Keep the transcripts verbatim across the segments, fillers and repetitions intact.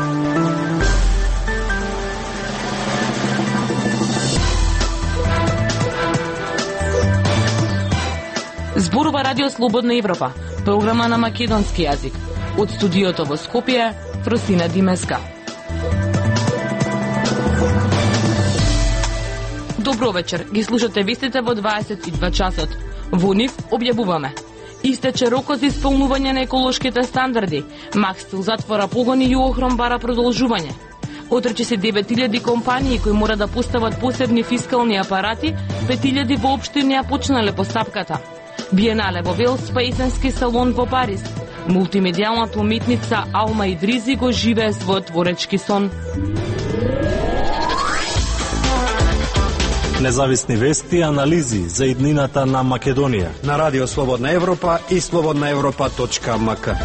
Зборува Радио Слободна Европа, програма на македонски јазик. Од студиото во Скопје, Фросина Димеска. Добро вечер, ги слушате вестите во дваесет и два часот. Во нив објавуваме: истече рокот за исполнување на еколошките стандарди, Макстил затвора погони и Охром бара продолжување. Отрече се девет илјади компании кои мора да постават посебни фискални апарати, пет илјади воопшто не ја почнале постапката. Биенале во Велс па есенски салон во Париз. Мултимедијалната уметница Алма Идризи го живее својот творечки сон. Независни вести и анализи за иднината на Македонија на Радио Слободна Европа и слободна европа точка ем ка.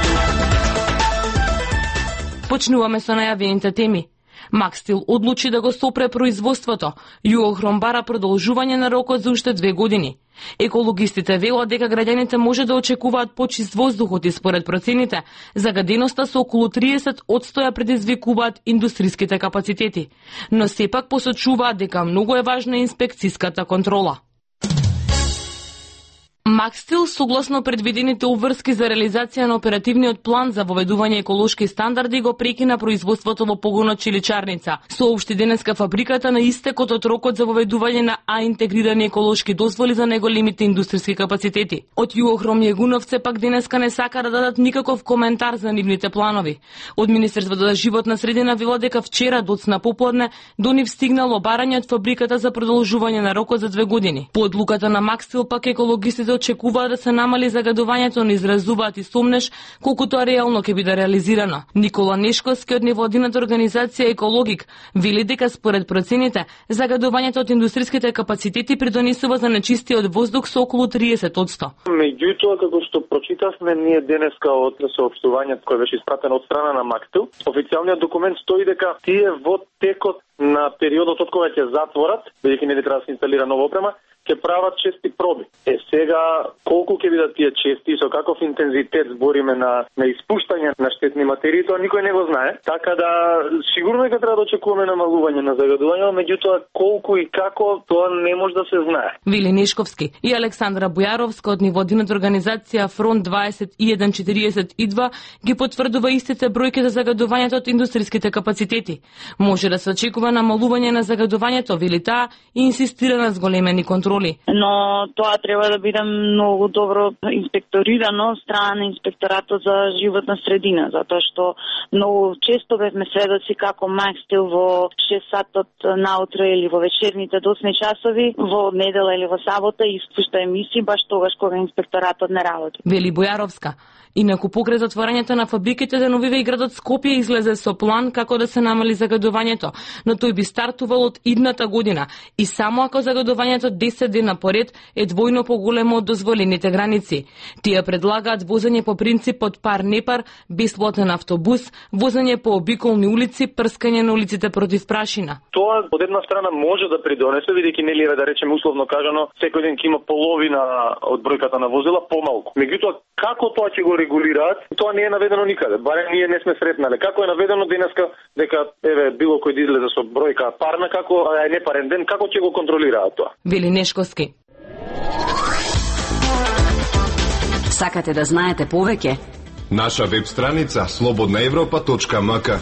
Почнуваме со најавените теми. Макстил одлучи да го сопре производството. Јуохром бара продолжување на рокот за уште две години. Екологистите велат дека граѓаните може да очекуваат почист воздухот и според процените, загаденоста со околу триесет одсто ја предизвикуваат индустриските капацитети. Но сепак посочуваат дека многу е важна инспекцијската контрола. Макстил, согласно предвидените обврски за реализација на оперативниот план за воведување еколошки стандарди, го прекина производството во погонот Чиличарница. Соопшти денеска фабриката на истекот од рокот за воведување на А интегрирани еколошки дозволи за најголемите индустријски капацитети. Од Јуохром и Егуновце пак денеска не сака да дадат никаков коментар за нивните планови. Од Министерството за животна средина вела дека вчера доцна попладне до нив стигнало барање од фабриката за продолжување на рокот за две години. По одлуката на Макстил пак екологистите очекува да се намали загадувањето, но изразуваат и сомнеш колку тоа реално ќе биде реализирано. Никола Нешковски од невладината организација Екологик вели дека според процените загадувањето од индустриските капацитети придонесува за нечистиот воздух со околу триесет одсто. Меѓутоа, како што прочитавме ние денеска од соопштувањето кој беше испратено од страна на Макстил, официјалниот документ стои дека тие во текот на периодот од кога ќе затворат, бидејќи не треба да се инсталира нова опрема, ќе прават чести проби. Е, сега, колку ќе бидат тие чести, со каков интензитет збориме на, на испуштање на штетни материи, тоа никој не го знае. Така да, сигурно дека треба да очекуваме намалување на загадување, меѓутоа колку и како, тоа не може да се знае. Вили Нешковски и Александра Бојаровска од невладината организација Фронт дваесет и еден четириесет и два ги потврдува истите бројки за загадувањето од индустриските капацитети. Може да се очекува намалување на загадувањето, вели таа, и инсистира на зголемени контроли. Но тоа треба да биде многу добро инспекторирано од страна на инспекторатот за животна средина, затоа што многу често бевме сведоци како Макстил во шест сатот наутро или во вечерните досни часови, во недела или во сабота испушта емисии баш тогаш кога инспекторатот не работи. Вели Бојаровска. Инаку покрај затворањето на фабриките деновиве и градот Скопје излезе со план како да се намали загадувањето, но тој би стартувал од идната година и само ако загадувањето десет дена поред е двојно поголемо од дозволените граници. Тие предлагаат возење по принципот пар-непар, бесплатен автобус, возење по обиколни улици, прскање на улиците против прашина. Тоа од една страна може да придонесе, бидејќи нели да речеме условно кажано, секој ден ќе има половина од бројката на возила помалку. Меѓутоа, како тоа ќе го регулираат, тоа не е наведено никаде. Барем ние не сме сретнале. Како е наведено денеска дека еве било кој да излезе со бројка парна, како е непарен ден, како ќе го контролираат тоа? Вели Нешковски. Сакате да знаете повеќе? Наша веб страница слободна европа точка ем ка.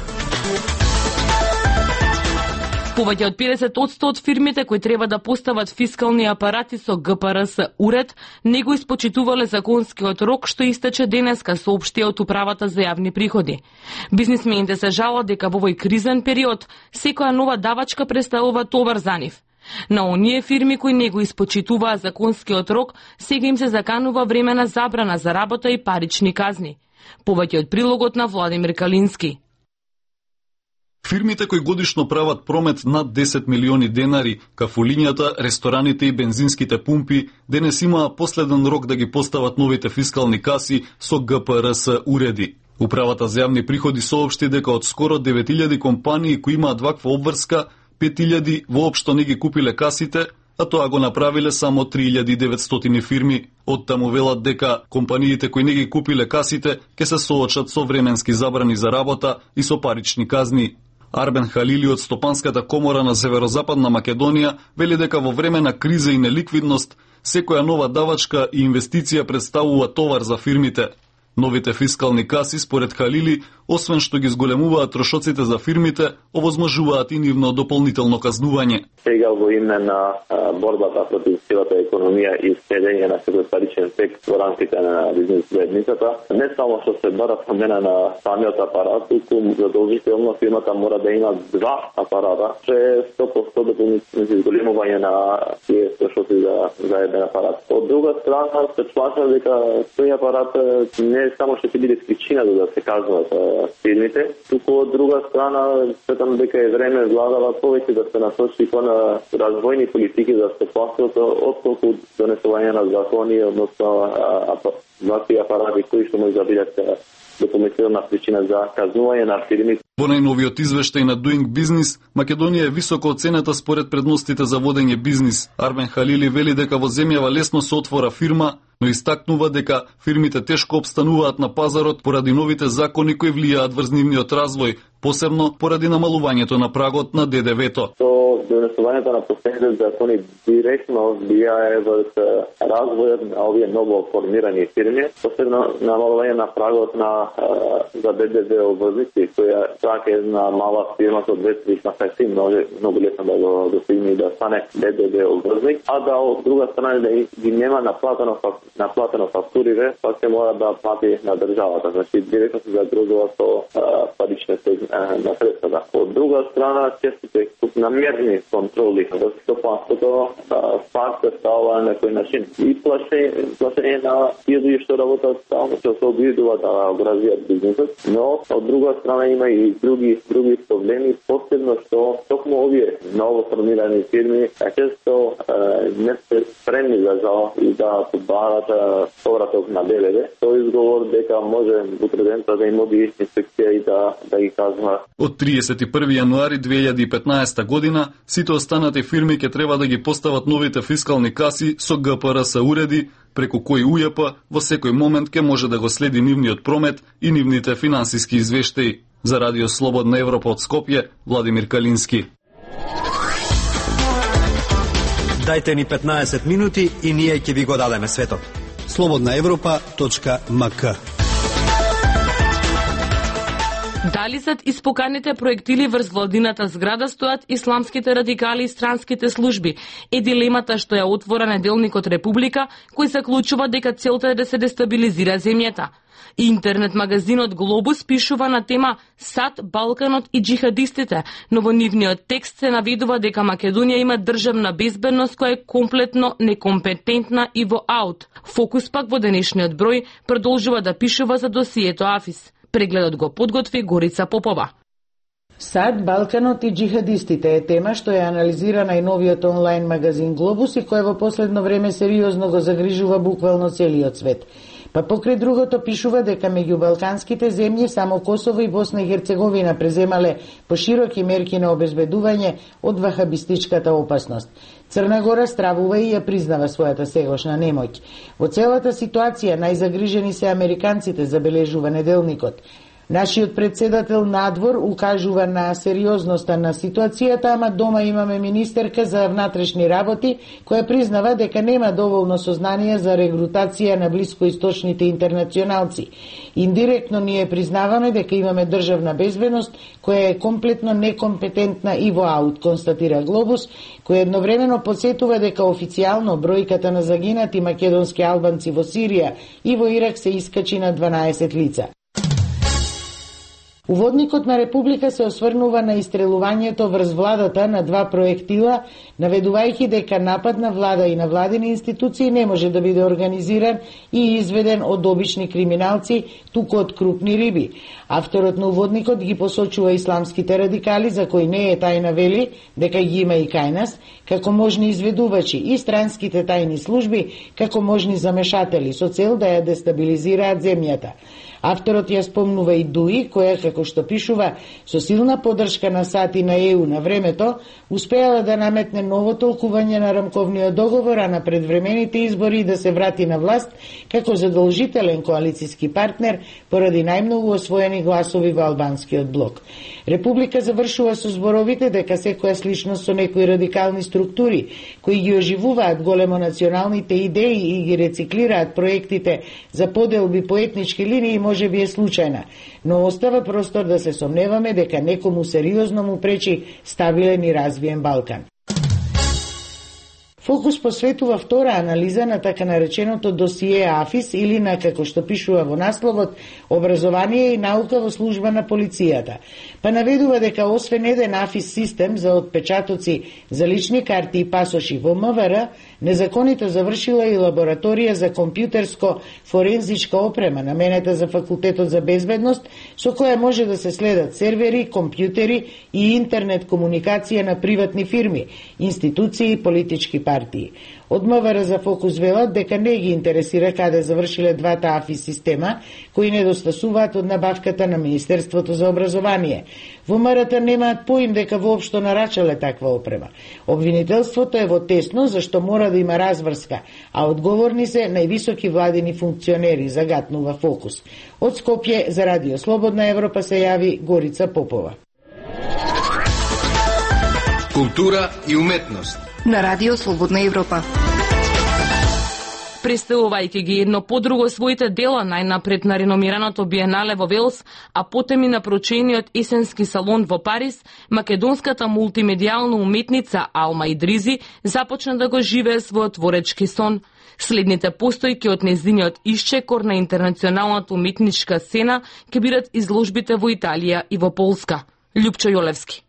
Повеќе од педесет одсто од фирмите кои треба да постават фискални апарати со Г П Р С уред не го испочитувале законскиот рок што истече денеска, соопштија од управата за јавни приходи. Бизнисмените се жалат дека во овој кризен период секоја нова давачка представува товар за нив. На оние фирми кои не го испочитуваа законскиот рок, сега им се заканува времена забрана за работа и парични казни. Повеќе од прилогот на Владимир Калински. Фирмите кои годишно прават промет над десет милиони денари, кафулињата, рестораните и бензинските пумпи, денес имаа последен рок да ги постават новите фискални каси со Г П Р С уреди. Управата за јавни приходи соопшти дека од скоро девет илјади компании кои имаат ваква обврска, пет илјади воопшто не ги купиле касите, а тоа го направиле само три илјади и деветстотини фирми. Оттаму велат дека компаниите кои не ги купиле касите ќе се соочат со временски забрани за работа и со парични казни. Арбен Халили од Стопанската комора на Северозападна Македонија вели дека во време на криза и неликвидност секоја нова давачка и инвестиција представува товар за фирмите. Новите фискални каси, според Халили, освен што ги зголемуваат трошоците за фирмите, овозможуваат и нивно дополнително казнување. Сега во име на а, борбата против сивата економија и следење на секој паричен тек во рамките на бизнес заедницата, не само што се бара промена на самиот апарат, туку задолжително фирмата мора да има два апарата, што е сто проценти дополнително зголемување на тие трошоци за, за еден апарат. Од друга страна, се смatra дека тој апарат не само што ќе биде причина да се казнат фирмите, туку од друга страна сметам дека е време владава повеќе да се насочи кон развојни политики за стопанството, отколку донесување на закони, односно вакви апарати кои што може да бидат дополнителна причина за казнување на фирмите. Во најновиот извештај на Doing Business, Македонија е високо оценета според предностите за водење бизнис. Арбен Халили вели дека во земјава лесно се отвора фирма, но истакнува дека фирмите тешко обстануваат на пазарот поради новите закони кои влијаат врз нивниот развој, посебно поради намалувањето на прагот на Д Д В-то. Донесувањето на последните закони директно влијае врз развојот на овие ново формирани фирми, посебно намалување на прагот на за Д Д В обврзници, која чак една мала фирма со две-три факти може многу лесно да го достигне и да стане Д Д В обврзник, а да од друга страна да ги нема наплатено наплатено фактурите, па се мора да плати на државата. Значи директно се загрозува со паричните на средствата. Од друга страна, честите намерни контроли во стопанството пак се става на некој начин. И плашење на тие што работат само што се обидуваат да развијат бизнисот, но од друга страна има и други други проблеми, посебно што токму овие ново формирани фирми често не се спремни за жал и да побарат повраток на Д Д В. Тој изговор дека може утредента да им оди инспекција и да да ги казва. Од триесет и први јануари две илјади и петнаесета година сите останати фирми ќе треба да ги постават новите фискални каси со Г П Р С уреди, преку кои У Ј П во секој момент ќе може да го следи нивниот промет и нивните финансиски извештаи. За Радио Слободна Европа од Скопје, Владимир Калински. Дајте ни петнаесет минути и ние ќе ви го дадеме светот. слободна европа точка м к. Дали зад испоканите проектили врз владината зграда стојат исламските радикали и странските служби, е дилемата што ја отвора неделникот Република, кој заклучува дека целта е да се дестабилизира земјата. Интернет магазинот Глобус пишува на тема САД, Балканот и джихадистите, но во нивниот текст се наведува дека Македонија има државна безбедност која е комплетно некомпетентна и во аут. Фокус пак во денешниот број продолжува да пишува за досието Афис. Прегледот го подготви Горица Попова. САД, Балканот и джихадистите е тема што ја анализира најновиот онлайн магазин Глобус и која во последно време сериозно го загрижува буквално целиот свет. Па покрај другото пишува дека меѓу балканските земји само Косово и Босна и Херцеговина преземале пошироки мерки на обезбедување од вахабистичката опасност. Црна Гора стравува и ја признава својата сегошна немоќ. Во целата ситуација најзагрижени се американците, забележува неделникот. Нашиот председател надвор укажува на сериозноста на ситуацијата, ама дома имаме министерка за внатрешни работи која признава дека нема доволно сознание за регрутација на блискоисточните интернационалци. Индиректно ние признаваме дека имаме државна безбедност која е комплетно некомпетентна и во аут, констатира Глобус, кој едновремено подсетува дека официјално бројката на загинати македонски албанци во Сирија и во Ирак се искачи на дванаесет лица. Уводникот на Република се осврнува на истрелувањето врз владата на два проектила, наведувајќи дека напад на влада и на владини институции не може да биде организиран и изведен од обични криминалци, туку од крупни риби. Авторот на уводникот ги посочува исламските радикали, за кои не е тајна вели дека ги има и кај нас, како можни изведувачи и странските тајни служби, како можни замешатели со цел да ја дестабилизираат земјата. Авторот ја спомнува и Дуи, која, како што пишува, со силна поддршка на САД и на ЕУ на времето, успеала да наметне ново толкување на рамковниот договор, а на предвремените избори да се врати на власт како задолжителен коалициски партнер поради најмногу освоени гласови во албанскиот блок. Република завршува со зборовите дека секоја сличност со некои радикални структури, кои ги оживуваат големо националните идеи и ги рециклираат проектите за поделби по етнички линии, може би е случајна, но остава простор да се сомневаме дека некому сериозно му пречи стабилен и развиен Балкан. Фокус посветува втора анализа на така нареченото досие АФИС или на, како што пишува во насловот, образование и наука во служба на полицијата. Па наведува дека освен еден АФИС систем за отпечатоци за лични карти и пасоши во МВР, незаконито завршила и лабораторија за компјутерско форензичка опрема наменета за Факултетот за безбедност, со која може да се следат сервери, компјутери и интернет комуникација на приватни фирми, институции и политички партии. Од МВР за Фокус велат дека не ги интересира каде завршиле двата АФИС система, кои недостасуваат од набавката на Министерството за образование. Во МРТ немаат поим дека воопшто нарачале таква опрема. Обвинителството е во тесно, зашто мора да има разврска, а одговорни се највисоки владини функционери, загатнува Фокус. Од Скопје за Радио Слободна Европа се јави Горица Попова. Култура и уметност на Радио Слободна Европа. Представувајќи ги едно по друго своите дела најнапред на реномираното Биенале во Велс, а потем и на прочениот есенски салон во Париз, македонската мултимедијална уметница Алма Идризи започна да го живее својот творечки сон. Следните постојки од нејзиниот исчекор на интернационалната уметничка сцена ќе бидат изложбите во Италија и во Полска. Љупчо Јолевски.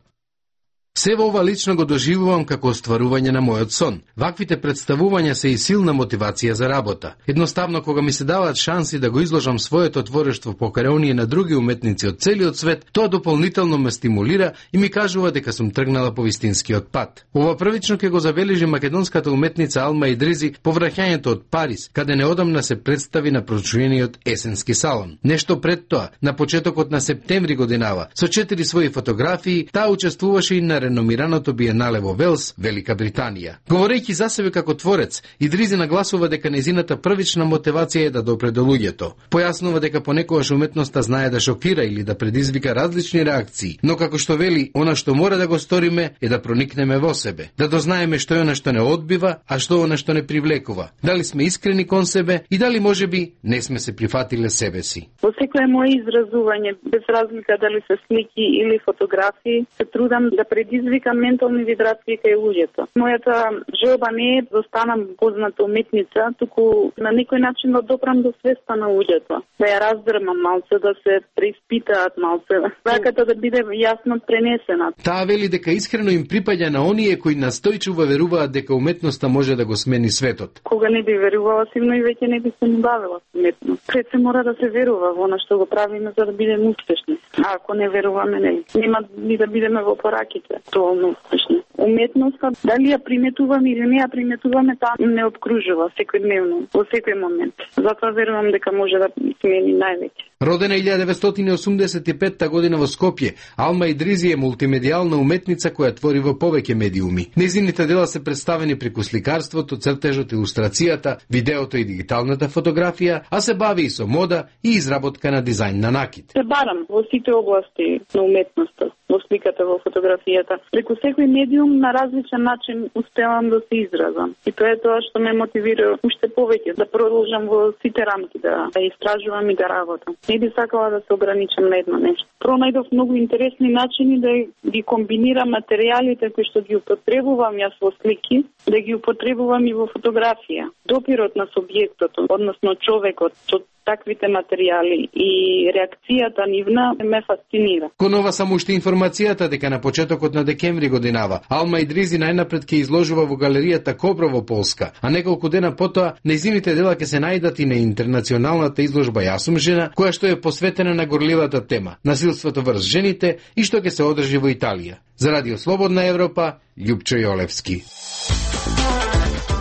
Сево ова лично го доживувам како остварување на мојот сон. Ваквите представувања се и силна мотивација за работа. Едноставно, кога ми се даваат шанси да го изложам своето творештво покрај оние на други уметници од целиот свет, тоа дополнително ме стимулира и ми кажува дека сум тргнала по вистинскиот пат. Ова првично ќе го забележи македонската уметница Алма Идризи по враќањето од Париз, каде неодамна се представи на прочениот есенски салон. Нешто пред тоа, на почетокот на септември годинава, со четири своји фотографии, таа учествуваше и на реномираното Биенале во Велс, Велика Британија. Говорејќи за себе како творец, Идризи нагласува дека нејзината првична мотивација е да допре до луѓето. Појаснува дека понекогаш уметноста знае да шокира или да предизвика различни реакции, но како што вели, она што мора да го сториме е да проникнеме во себе, да дознаеме што е она што не одбива, а што е она што не привлекува. Дали сме искрени кон себе и дали можеби не сме се прифатиле себе си. Во секое мое изразување, без разлика дали се слики или фотографии, се трудам да предизвикам ментални вибрации кај луѓето. Мојата желба не е да станам позната уметница, туку на некој начин да допрам до свеста на луѓето, да ја раздрмам малце, да се преиспитаат малце, саката да биде јасно пренесена. Таа вели дека искрено им припаѓа на оние кои настојчиво веруваат дека уметноста може да го смени светот. Кога не би верувала, сигурно и веќе не би се ни бавила со уметност. Пред се мора да се верува во она што го правиме за да бидеме успешни. А ако не веруваме, не, нема ни да бидеме во пораките. Тоа не успешни. Уметноста, дали ја приметуваме или не ја приметуваме, таа не обкружува секојдневно, во секој момент. Затоа верувам дека може да смени највеќе. Родена илјада деветстотини осумдесет и петта година во Скопје, Алма Идризи е мултимедијална уметница која твори во повеќе медиуми. Нејзините дела се представени преку сликарството, цртежот, илустрацијата, видеото и дигиталната фотографија, а се бави и со мода и изработка на дизајн на накид. Се барам во сите области на уметноста, во сликата, во фотографијата. Преку секој медиум на различен начин успевам да се изразам. И тоа е тоа што ме мотивира уште повеќе да продолжам во сите рамки да, да истражувам и да работам. Не би сакала да се ограничам на едно нешто. Пронајдов многу интересни начини да ги комбинирам материјалите кои што ги употребувам јас во слики, да ги употребувам и во фотографија. Допирот на субјектот, односно човекот, со таквите материјали и реакцијата нивна ме фасцинира. Кон ова само уште информацијата дека на почетокот на декември годинава Алма Идризи најнапред ќе изложува во галеријата Кобро во Полска, а неколку дена потоа нејзините дела ќе се најдат и на интернационалната изложба Јас сум жена, која што е посветена на горливата тема насилството врз жените и што ќе се одржи во Италија. За Радио Слободна Европа, Љупчо Јолевски.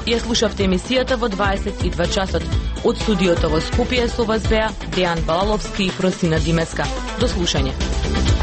Ја слушавте емисијата во дваесет и два часот. Од студиото во Скопје со вас беа Дејан Балаловски и Просина Димеска. До слушање.